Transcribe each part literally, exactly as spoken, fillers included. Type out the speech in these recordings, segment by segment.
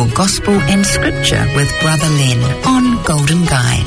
for Gospel and Scripture with Brother Len on Golden Guide.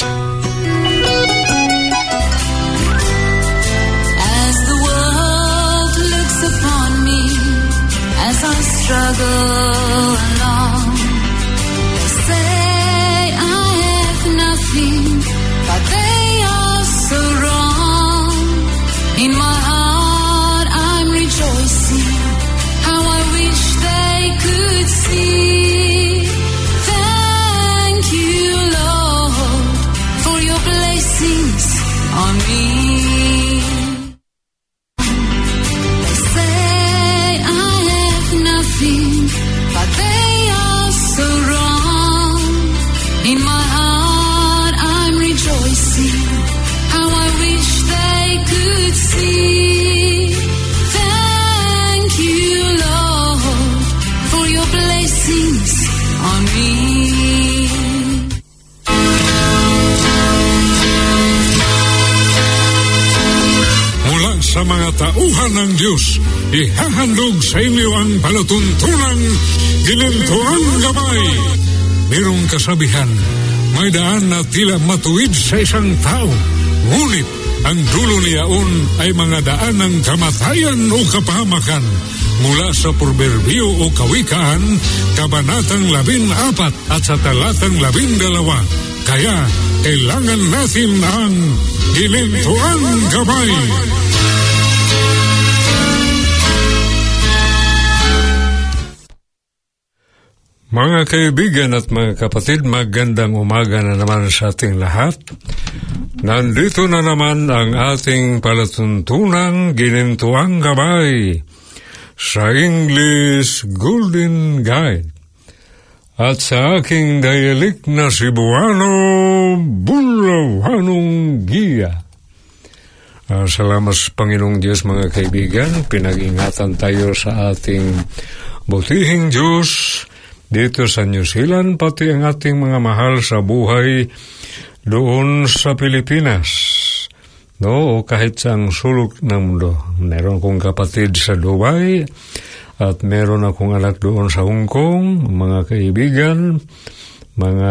As the world looks upon me, as I struggle along, they say I have nothing, but they are so wrong. In my heart I'm rejoicing, how I wish they could see. Thank you, Lord, for your blessings on me. They say I have nothing, but they are so wrong. In my heart I'm rejoicing, how I wish they could see. Thank you, Lord, for your blessings on me. Mula sa mga tauhan ng Diyos, ihahandog sa inyo ang palatuntunang Ginintuang Gabay. Mayroong kasabihan, may daan na tila matuwid sa isang tao, ngunit ang dulo niyaon ay mga daan ng kamatayan o kapahamakan. Mula sa Proverbio o Kawikaan, Kabanatang labing apat at sa talatang labing dalawa. Kaya, kailangan natin ang Ginintuang Gabay. Mga kaibigan at mga kapatid, magandang umaga na naman sa ating lahat. Nandito na naman ang ating palatuntunang Ginintuang Gabay sa English Golden Guide. At sa aking dialect na Cebuano, Bulawanong Giya. Uh, salamat sa Panginoong Diyos, mga kaibigan. Pinag-ingatan tayo sa ating butihing Diyos dito sa New Zealand, pati ang ating mga mahal sa buhay doon sa Pilipinas, no, o kahit sa ang sulok ng mundo. Meron akong kapatid sa Dubai at meron akong anak doon sa Hong Kong, mga kaibigan, mga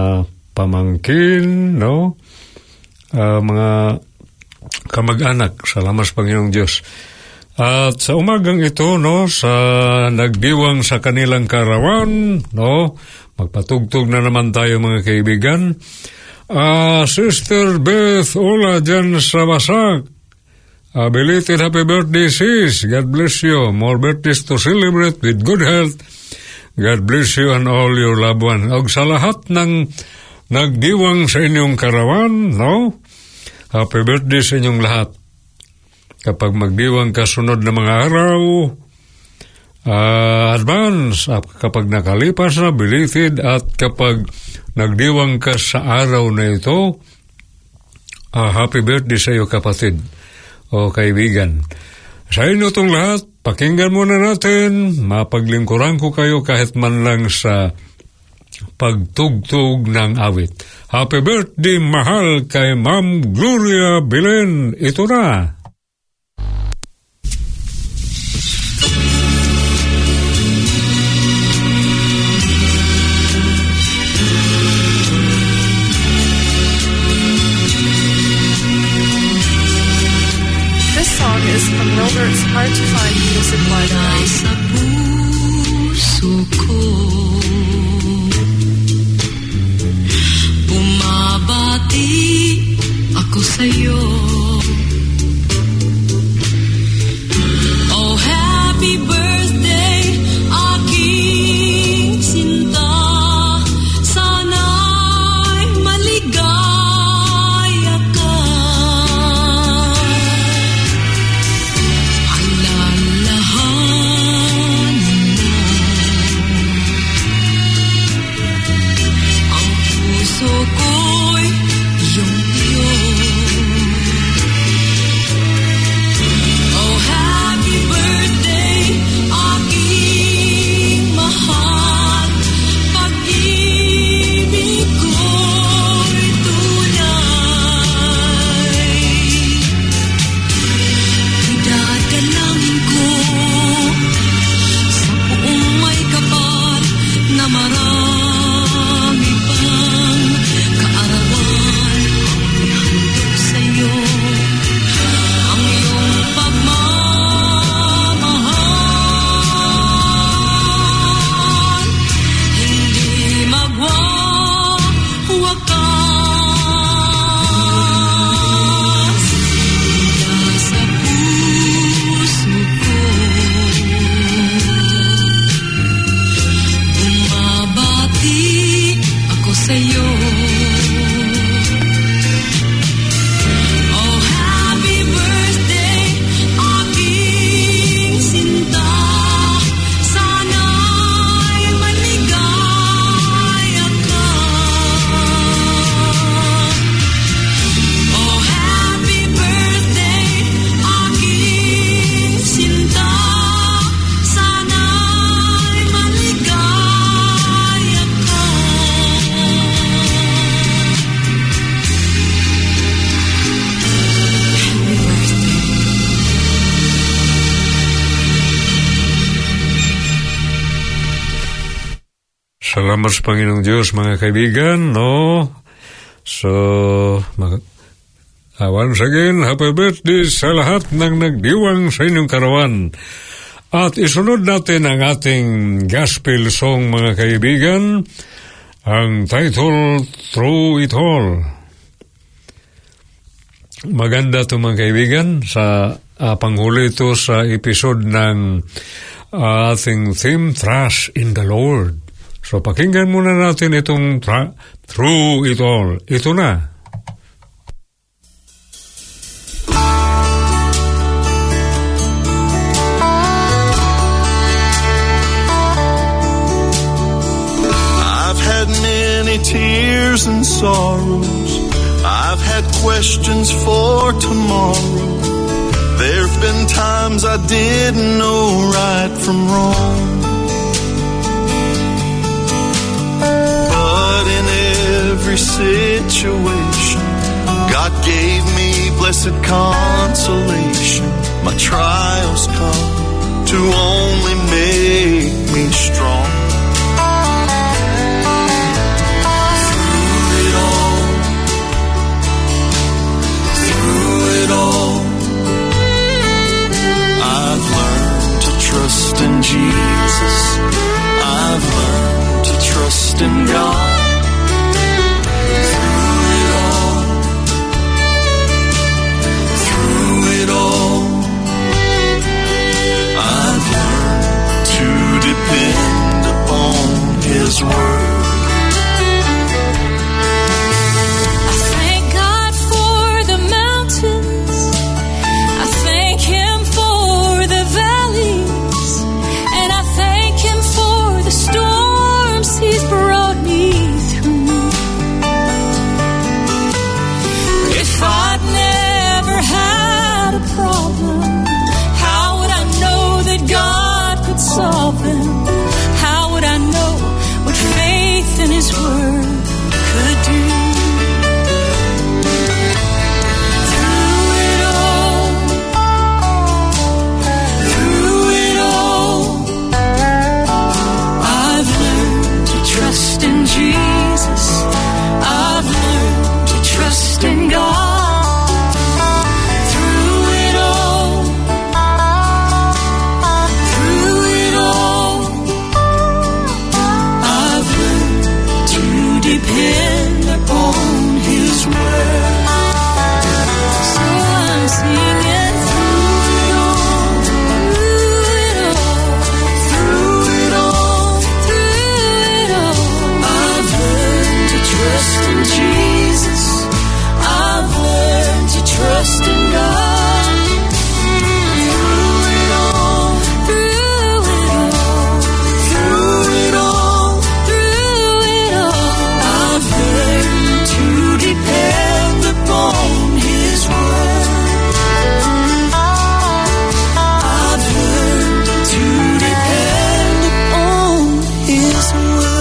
pamangkin, no, uh, mga kamag-anak. Salamat sa Panginoong Diyos. At sa umagang ito, no, sa nagdiwang sa kanilang karawan, no, magpatugtog na naman tayo, mga kaibigan. Ah, uh, Sister Beth, hola dyan sa Basak. Uh, belated happy birthday, sis. God bless you. More birthdays to celebrate with good health. God bless you and all your loved ones. Og sa lahat ng nagdiwang sa inyong karawan, no, happy birthday sa inyong lahat. Kapag magdiwang kasunod na mga araw, uh, advance, uh, kapag nakalipas na, belated, at kapag nagdiwang ka sa araw na ito, uh, happy birthday sa iyo, kapatid o kaibigan. Sa inyo itong lahat, pakinggan muna natin, mapaglingkuran ko kayo kahit man lang sa pagtugtog ng awit. Happy birthday, mahal, kay Ma'am Gloria Belen. Ito na. From Wilbert's Hard to Find Music Library. Sa puso ko, bumabati ako sa'yo. Oh, happy birthday, aking sinta. Sana'y maligaya ka. Puso ko'y iyong-iyo. sa'yo. Oh, happy birthday, aking sinta. Sana'y maligaya ka. Oh, happy birthday, aking sinta. Sana'y maligaya ka. Happy birthday. Salamat sa Panginoong Diyos, mga kaibigan, no? So, mag- uh, once again, happy birthday sa lahat ng nagdiwang sa inyong karawan. At isunod natin ang ating gospel song, mga kaibigan, ang title, Through It All. Maganda ito, mga kaibigan, sa uh, panghuli ito sa episode ng uh, ating theme, Trust in the Lord. So, pakinggan muna natin itong tra- Through It All. Ito na. I've had many tears and sorrows. I've had questions for tomorrow. There've been times I didn't know right from wrong. But in every situation, God gave me blessed consolation. My trials come to only make me strong. Through it all, through it all, I've learned to trust in Jesus. I've learned to trust in God. Through it all, through it all, I've learned to depend upon His word. I thank God for the mountains. I thank Him for the valleys. And I thank Him for the storms He's brought me through. If I'd never had a problem, how would I know that God could solve them? How would I know what faith in His word could do? Through it all, through it all, I've learned to trust in Jesus. I've learned to trust in God. Through it all, through it all, I've learned to depend upon His word. So I'm singing through it all, through it all, through it all, through it all. I've learned to trust in Jesus. I've learned to trust in God. Through it all, through it all, through it all, through it all, I've learned to depend upon His word. I've learned to depend upon His word.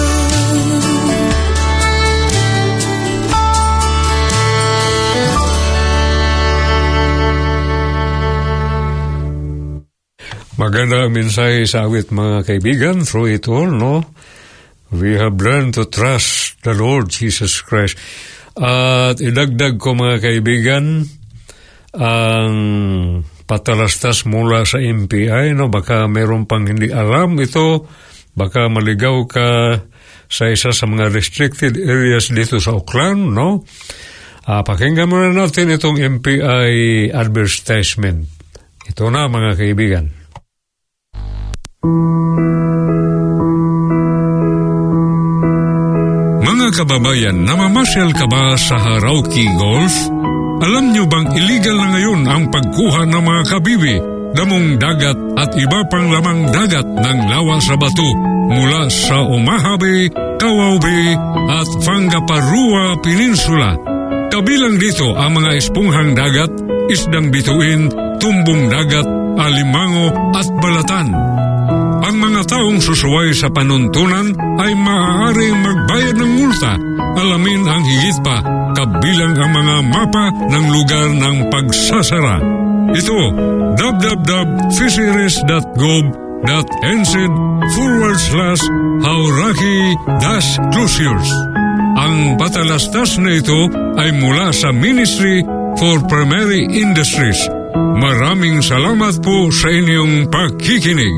Maganda ang mensahe sa awit, mga kaibigan. Through it all, no? We have learned to trust the Lord Jesus Christ. At idagdag ko, mga kaibigan, ang patalastas mula sa M P I, no? Baka meron pang hindi alam ito, baka maligaw ka sa isa sa mga restricted areas dito sa Auckland, no? Uh, pakinggan muna natin itong M P I advertisement. Ito na, mga kaibigan. Mga Mga kababayan, namamasyal ka ba sa Harauki Golf? Alam nyo bang illegal na ngayon ang pagkuha ng mga kabibi, damong dagat at iba pang lamang dagat ng lawa sa bato mula sa Omaha Bay, Kawau Bay at Fangaparua Peninsula. Kabilang dito ang mga esponghang dagat, isdang bituin, tumbong dagat, alimango at balatan. Ang mga taong susuway sa panuntunan ay maaaring magbayad ng multa. Alamin ang higit pa, kabilang ang mga mapa ng lugar ng pagsasara. Ito, w w w dot fisheries dot gov dot n z forward slash Hauraki dash closures. Ang patalastas na ito ay mula sa Ministry for Primary Industries. Maraming salamat po sa inyong pakikinig.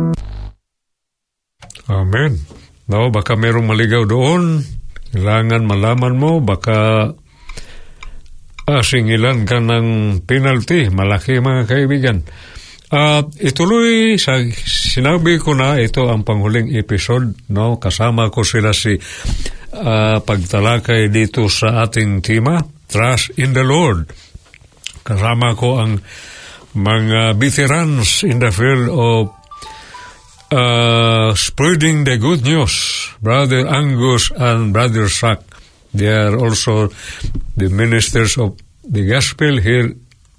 Amen. No, baka merong maligaw doon. Kailangan malaman mo, baka asingilan ka ng penalty. Malaki, mga kaibigan. At ituloy, sa, sinabi ko na ito ang panghuling episode. No? Kasama ko sila si uh, pagtalakay dito sa ating tema, Trust in the Lord. Kasama ko ang mga veterans in the field of Uh, spreading the good news, Brother Angus and Brother Sack. They are also the ministers of the gospel here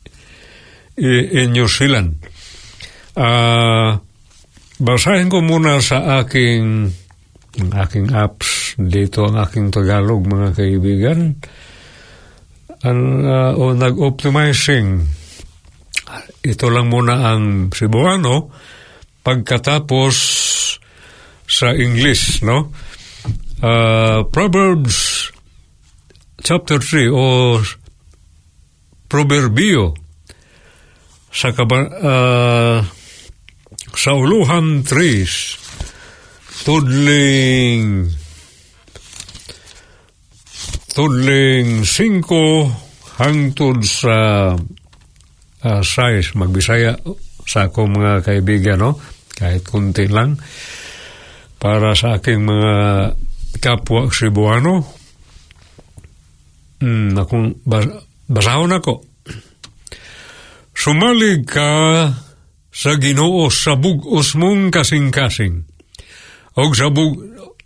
in New Zealand. Uh, basahin ko muna sa aking aking apps dito ang aking Tagalog, mga kaibigan. Ang uh, o nag-optimizing. Ito lang muna ang Cebuano. Pagkatapos sa English, no? Uh, Proverbs chapter three o Proverbio sa kaba, uh, sa uluhan three tudling tudling cinco hangtod sa uh, size magbisaya sa akong mga kaibigan, no? Kahit kunti lang para sa aking mga kapwa Cebuano. Hmm, akong bas- basahon ako. Sumalig ka sa Ginoo sa bug-os mong kasing-kasing. Og sa bug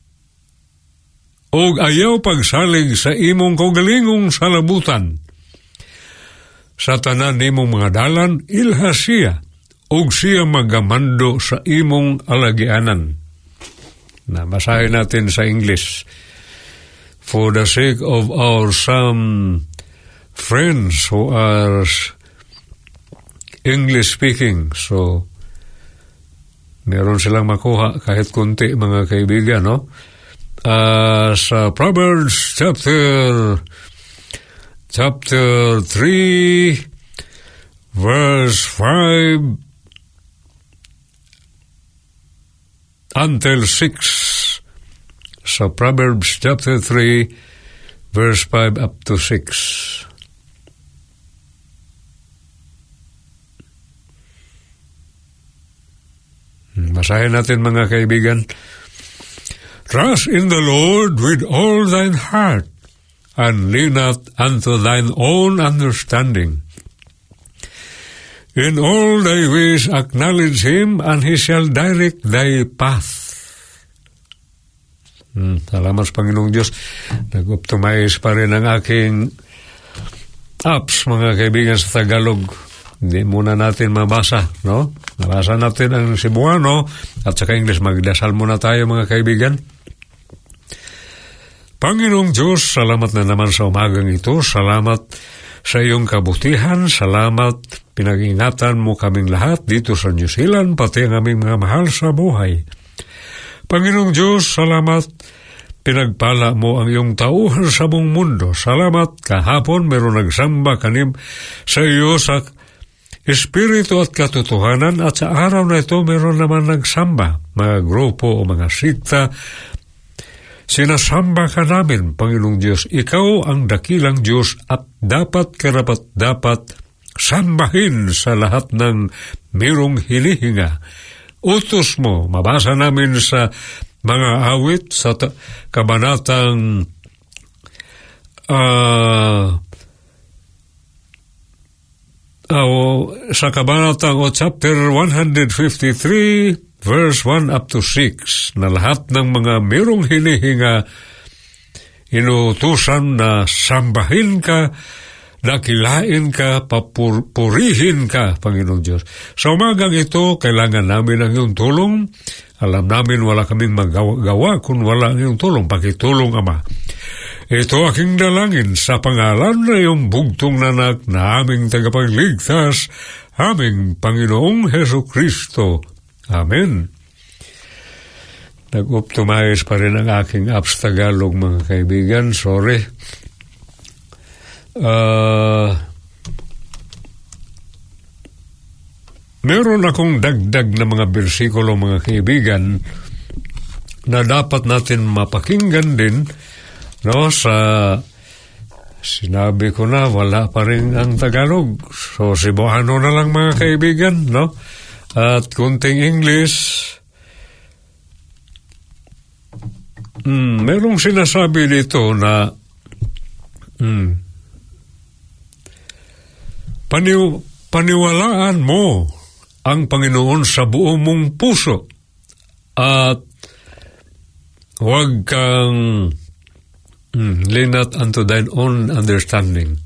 og ayaw pagsalig sa imong kaugalingong salabutan. Sa tanan nimong mga dalan, ilha siya. Og siya magamando sa imong alagianan. Na basahin natin sa English. For the sake of our some friends who are English speaking, so meron silang makuha kahit kunti, mga kaibigan, no? Uh, sa Proverbs chapter chapter three verse five until six. So Proverbs chapter three, verse five up to six. Basahin natin, mga kaibigan. Trust in the Lord with all thine heart, and lean not unto thine own understanding. In all thy ways acknowledge him, and he shall direct thy path. Hmm, salamat sa Panginoong Diyos. Nag-optimize pa rin ang aking apps, mga kaibigan, sa Tagalog. Hindi muna natin mabasa, no? Nabasa natin ang Cebuano at saka English. Magdasal muna tayo, mga kaibigan. Panginoong Diyos, salamat na naman sa umagang ito. Salamat sa iyong kabutihan. Salamat, pinag-ingatan mo kaming lahat dito sa New Zealand, pati ang aming mga mahal sa buhay. Panginoong Diyos, salamat, pinagpala mo ang iyong tauhan sa buong mundo. Salamat, kahapon meron nagsamba kanim sa iyo sa espiritu at katotohanan, at sa araw na ito meron naman nagsamba, mga grupo o mga sikta. Sinasamba ka namin, Panginoong Diyos. Ikaw ang dakilang Diyos at dapat karapat dapat sambahin sa lahat ng mayroong hinihinga. Utos mo, mabasa namin sa mga awit sa ta- kabanatang uh, uh, sa kabanata o chapter one fifty-three, verse one up to six, na lahat ng mga merong hinihinga, inutusan na sambahin ka, dakilain ka, papurihin ka, Panginoong Diyos. Sa umagang ito, kailangan namin ang iyong tulong. Alam namin wala kaming magawa kung wala ang iyong tulong. Pakitulong, Ama. Ito aking dalangin sa pangalan na iyong bugtong nanak na aming tagapagligtas, aming Panginoong Heso Kristo. Amen. Nag-optimize pa rin ang aking apps Tagalog, mga kaibigan. Sorry. Uh, meron akong dagdag na mga bersikulo, mga kaibigan, na dapat natin mapakinggan din, no? Sa sinabi ko na wala pa rin ang Tagalog, so Cebuano na lang, mga kaibigan, no? At kunting English. Hmm, merong sinasabi dito na hmm, paniw, paniwalaan mo ang Panginoon sa buong mong puso at huwag kang hmm, lean not unto thine own understanding.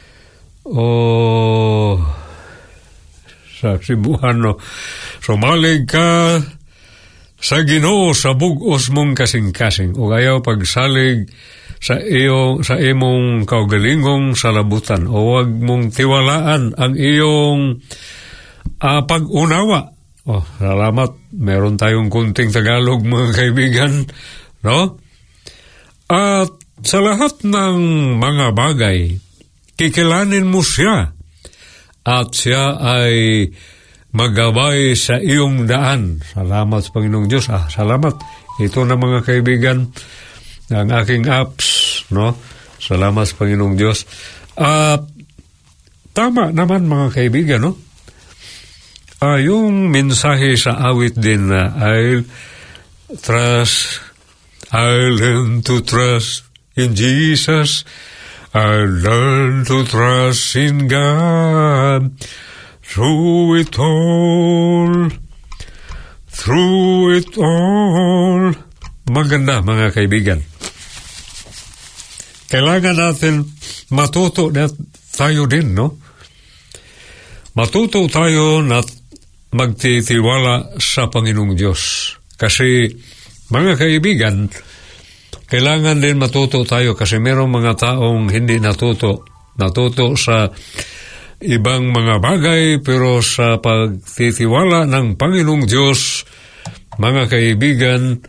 O sa Cebuano, sumalig ka sa Ginoo sa bugos mong kasing-kasing, o ayaw pagsalig sa iyo sa imong kaugalingong salabutan, o wag mong tiwalaan ang iyong uh, pag-unawa. Oh, salamat. Meron tayong kunting Tagalog, mga kaibigan, no? At sa lahat ng mga bagay, kikilanin mo siya at siya ay magabay sa iyong daan. Salamat sa Panginoong Diyos. Ah, salamat. Ito na, mga kaibigan, ang aking apps, no? Salamat sa Panginoong Diyos. At uh, tama naman, mga kaibigan, no? Uh, yung mensahe sa awit din na uh, I'll trust, I'll learn to trust in Jesus. I'll learn to trust in God. Through it all, through it all. Maganda, mga kaibigan. Kailangan natin matuto na tayo din, no? Matuto tayo na magtitiwala sa Panginoong Diyos. Kasi, mga kaibigan, kailangan din matuto tayo kasi mayroong mga taong hindi natuto. Natuto sa ibang mga bagay, pero sa pagtitiwala ng Panginoong Diyos, mga kaibigan,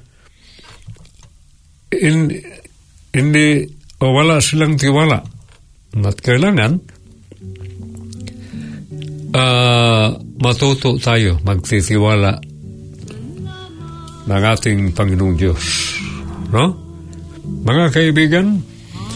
in, hindi o wala silang tiwala. At kailangan uh, matuto tayo magtitiwala ng ating Panginoong Diyos, no? Mga kaibigan,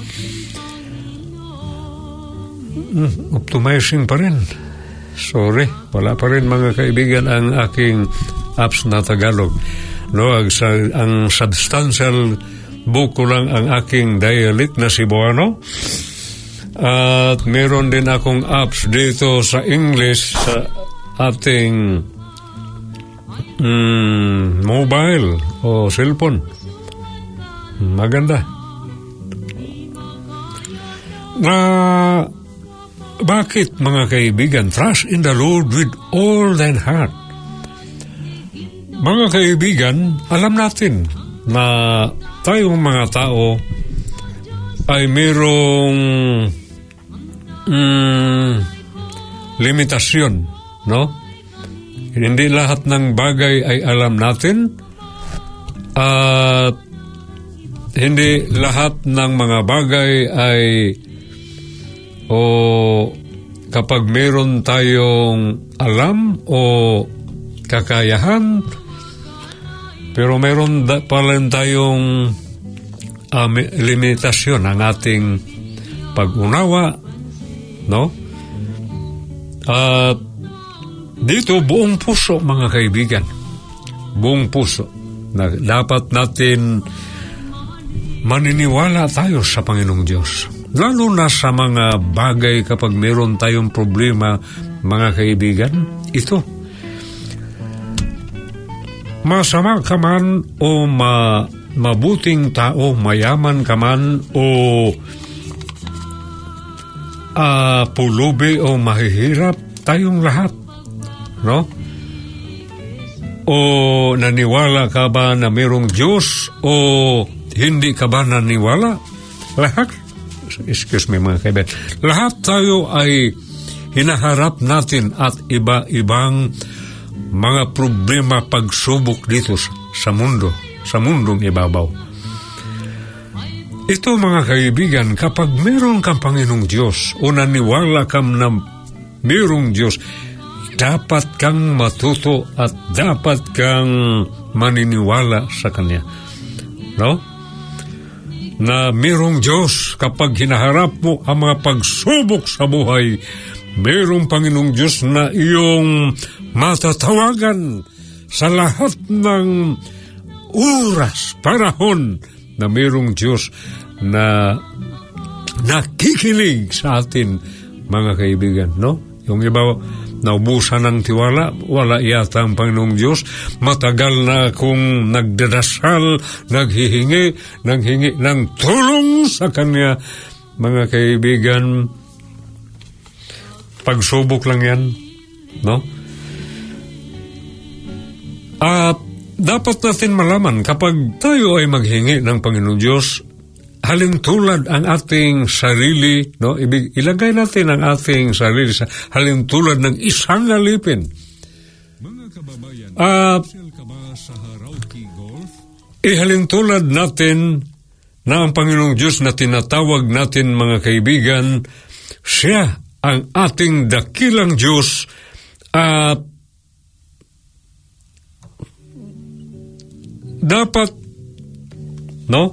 Hmm, optimizing pa rin. Sorry, wala pa rin, mga kaibigan, ang aking apps na Tagalog. No, ang, ang substantial book ko lang ang aking dialect na Cebuano. At meron din akong apps dito sa English sa ating mm, mobile o cellphone. Maganda. Na bakit, mga kaibigan? Trust in the Lord with all thine heart. Mga kaibigan, alam natin na tayong mga tao ay mayroong mm, limitasyon, no? Hindi lahat ng bagay ay alam natin at hindi lahat ng mga bagay ay o kapag meron tayong alam o kakayahan, pero meron da, pala tayong um, limitasyon ng ating pag-unawa, no? At dito buong puso, mga kaibigan, buong puso na dapat natin maniniwala tayo sa Panginoong Diyos. Lalo na sa mga bagay kapag meron tayong problema, mga kaibigan, ito. Masama ka man o ma, mabuting tao, mayaman ka man o uh, pulubi o mahihirap, tayong lahat, no? O naniwala ka ba na mayroong Diyos o hindi ka ba naniwala? Lahat, excuse me mga kaibigan, lahat tayo ay hinaharap natin at iba-ibang mga problema, pagsubok dito sa mundo, sa mundong ibabaw. Ito mga kaibigan, kapag mayroong kang Panginoong Diyos o naniwala ka na mayroong Diyos, dapat kang matuto at dapat kang maniniwala sa Kanya. No? Na mayroong Diyos kapag hinaharap mo ang mga pagsubok sa buhay, mayroong Panginoong Diyos na iyong matatawagan sa lahat ng oras, panahon, na mayroong Diyos na nakikinig sa atin, mga kaibigan, no? Yung iba, naubusan ng tiwala, wala yata ang Panginoong Diyos. Matagal na akong nagdadasal, naghihingi, nanghingi ng tulong sa Kanya. Mga kaibigan, pagsubok lang yan, no? At dapat natin malaman, kapag tayo ay maghingi ng Panginoong Diyos, halintulad ang ating sarili, no? Ibig, ilagay natin ang ating sarili sa halintulad ng isang alipin. At ihalintulad natin na ang Panginoong Diyos na tinatawag natin, mga kaibigan, siya ang ating dakilang Diyos at dapat, no?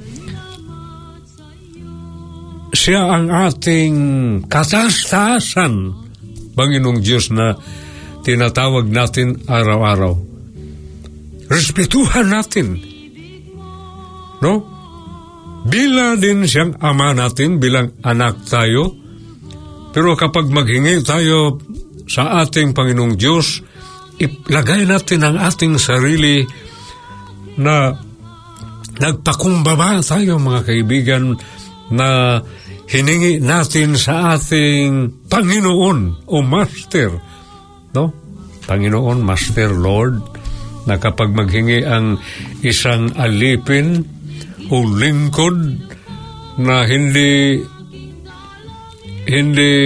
Siya ang ating kataas-taasan, Panginoong Diyos na tinatawag natin araw-araw. Respetuhan natin, no? Bila din siyang ama natin, bilang anak tayo. Pero kapag maghingi tayo sa ating Panginoong Diyos, ilagay natin ang ating sarili na nagpakumbaba tayo, mga kaibigan, na hiningi natin sa ating Panginoon o Master, no? Panginoon, Master, Lord, na kapag maghingi ang isang alipin o lingkod na hindi hindi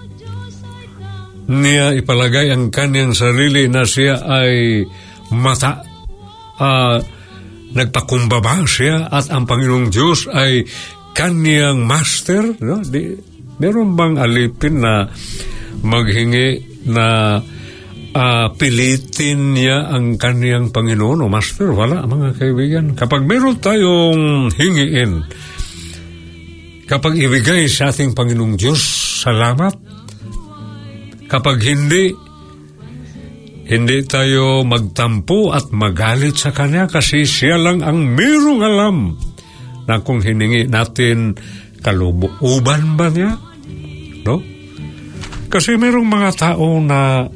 niya ipalagay ang kanyang sarili na siya ay mata uh, nagpakumbaba siya at ang Panginoong Diyos ay kanyang master, no? Di, meron bang alipin na maghingi na uh, pilitin niya ang kanyang Panginoon o master? Wala, mga kaibigan. Kapag meron tayong hingiin, kapag ibigay sa ating Panginoong Diyos, salamat. Kapag hindi, hindi tayo magtampo at magalit sa Kanya kasi siya lang ang mayroong alam na kung hiningi natin, kalubuuban ba niya? No? Kasi mayroong mga tao na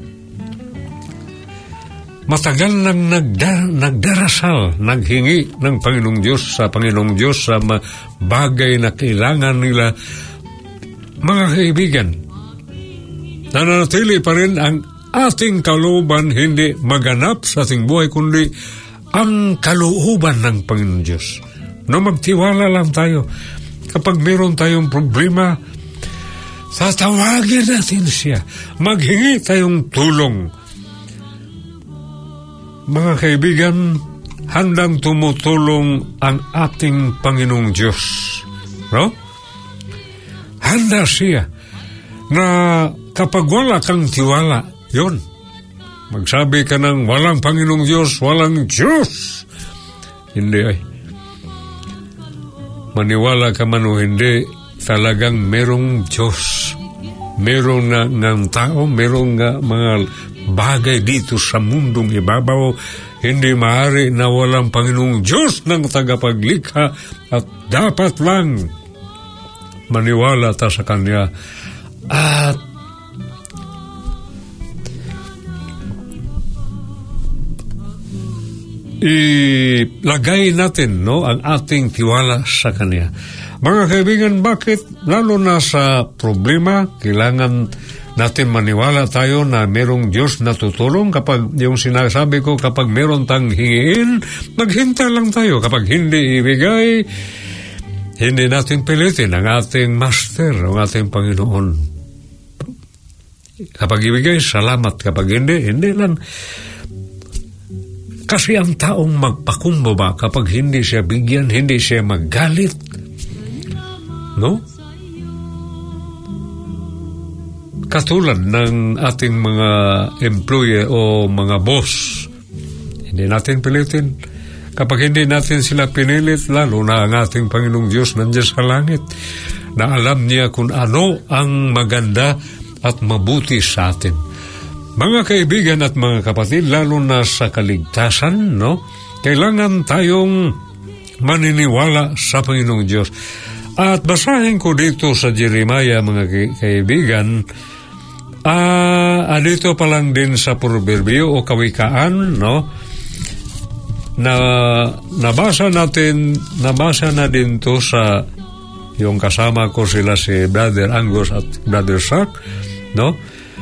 matagal nang nagda, nagdarasal, naghingi ng Panginoong Diyos sa Panginoong Diyos sa bagay na kailangan nila. Mga kaibigan, nananatili pa rin ang ating kalooban, hindi maganap sa ating buhay, kundi ang kalooban ng Panginoong Diyos. No, magtiwala lang tayo. Kapag meron tayong problema, tatawagin natin siya. Maghingi tayong tulong. Mga kaibigan, handang tumutulong ang ating Panginoong Diyos. No? Handa siya na kapag wala kang tiwala, yun, magsabi ka ng walang Panginoong Diyos, walang Diyos. Hindi ay. Maniwala ka man o hindi, talagang merong Diyos. Merong nga ng tao, merong nga mga bagay dito sa mundong ibabaw, hindi maaari na walang Panginoong Diyos ng tagapaglikha at dapat lang maniwala ta sa Kanya at ilagay natin no ang ating tiwala sa Kanya. Mga kaibigan, bakit lalo na sa problema kailangan natin maniwala tayo na merong Diyos na tutulong? Kapag yung sinasabi ko, kapag meron tang hingiin, maghintay lang tayo. Kapag hindi ibigay, hindi natin pilitin ang ating Master, ang ating Panginoon. Kapag ibigay, salamat. Kapag hindi, hindi lang. Kasi ang taong magpakumbaba, kapag hindi siya bigyan, hindi siya maggalit. No? Katulad ng ating mga employee o mga boss, hindi natin pilitin. Kapag hindi natin sila pinilit, lalo na ang ating Panginoong Diyos nandiyan sa langit, na alam niya kung ano ang maganda at mabuti sa atin. Mga kaibigan at mga kapatid, lalo na sa kaligtasan, no? Kailangan tayong maniniwala sa Panginoong Diyos. At basahin ko dito sa Jeremiah, mga kaibigan, Ah, uh, dito pa lang din sa Proverbio o Kawikaan, no? Na nabasa natin, nabasa na din to sa yung kasama ko sila si Brother Angus at Brother Sark, no?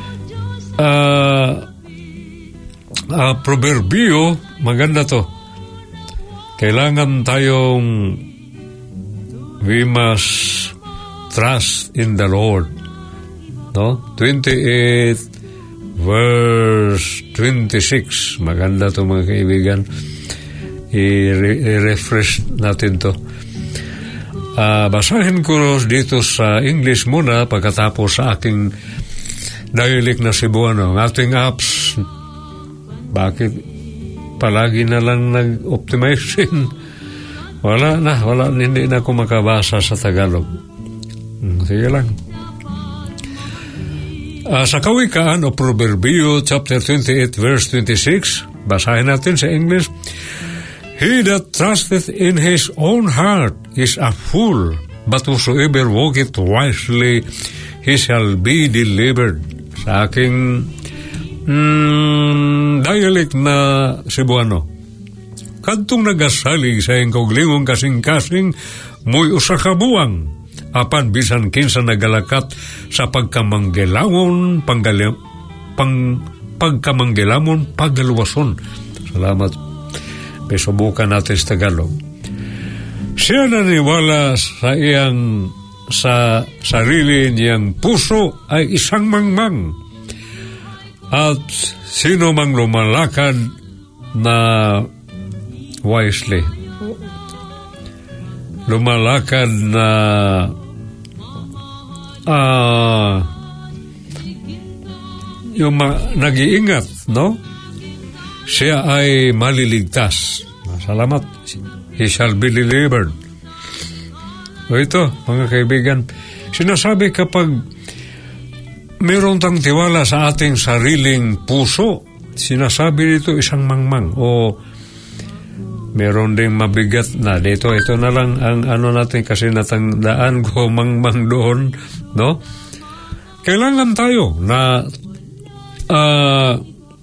Ah, uh, uh, Proverbio, maganda to. Kailangan tayong we must trust in the Lord. No? twenty-eight verse twenty-six. Maganda to mga kaibigan. I-refresh natin to. Uh, basahin ko dito sa English muna pagkatapos sa aking dialect na Cebuano. Ang ating apps, bakit palagi na lang nag-optimization? Wala na, wala, hindi na ako makabasa sa Tagalog. Sige lang. Uh, sa Kawikaan o Proverbio chapter twenty-eight verse twenty-six, basahin natin sa English. He that trusteth in his own heart is a fool, but whosoever walketh wisely, he shall be delivered. Sa aking mm, dialect na Cebuano, kadtong nagasalig sa iyong kauglingong kasing-kasing, mo'y usa ka buwang. Apan bisan kinsa nagalakat sa pagkamanggelamon panggalim pang pagkamanggelamon paggaluwason. Salamat. Pesubukan natin sa Tagalog. Siya naniwala sa iyang sa sarili niyang puso ay isang mangmang, at sino mang lumalakad na wisely, lumalakad na Ah, uh, yung ma- nag-iingat, no? Siya ay maliligtas. Salamat. He shall be delivered. O ito, mga kaibigan, sinasabi kapag meron tang tiwala sa ating sariling puso, sinasabi dito isang mangmang o meron ding mabigat na dito. Ito na lang ang ano natin kasi natandaan ko mangmang doon, no? Kailangan tayo na uh,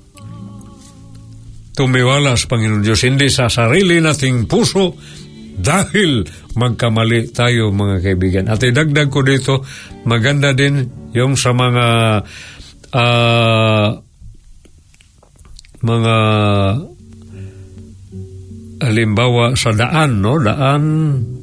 tumiwala sa Panginoon Diyos, hindi sa sarili nating puso, dahil magkamali tayo, mga kaibigan. At idagdag ko dito, maganda din yung sa mga uh, mga halimbawa sa daan, no? Daan,